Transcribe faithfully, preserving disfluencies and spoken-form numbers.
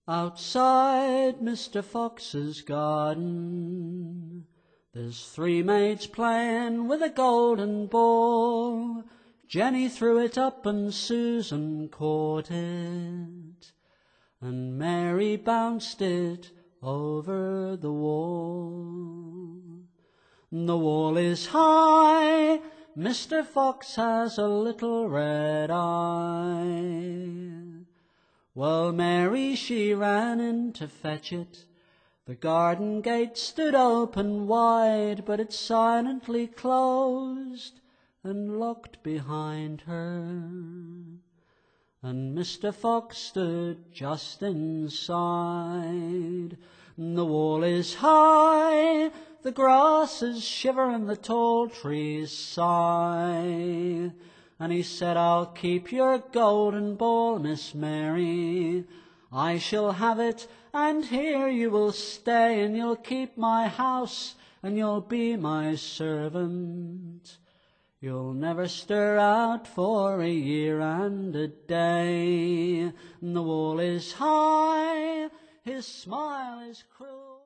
Outside Mister Fox's garden, there's three maids playing with a golden ball. Jenny threw it up and Susan caught it, and Mary bounced it over the wall. The wall is high, Mister Fox has a little red eye. Well, Mary, she ran in to fetch it. The garden gate stood open wide, but it silently closed and locked behind her. And Mister Fox stood just inside. The wall is high, the grasses shiver and the tall trees sigh. And he said, "I'll keep your golden ball, Miss Mary. I shall have it, and here you will stay, and you'll keep my house, and you'll be my servant. You'll never stir out for a year and a day." And the wall is high, his smile is cruel.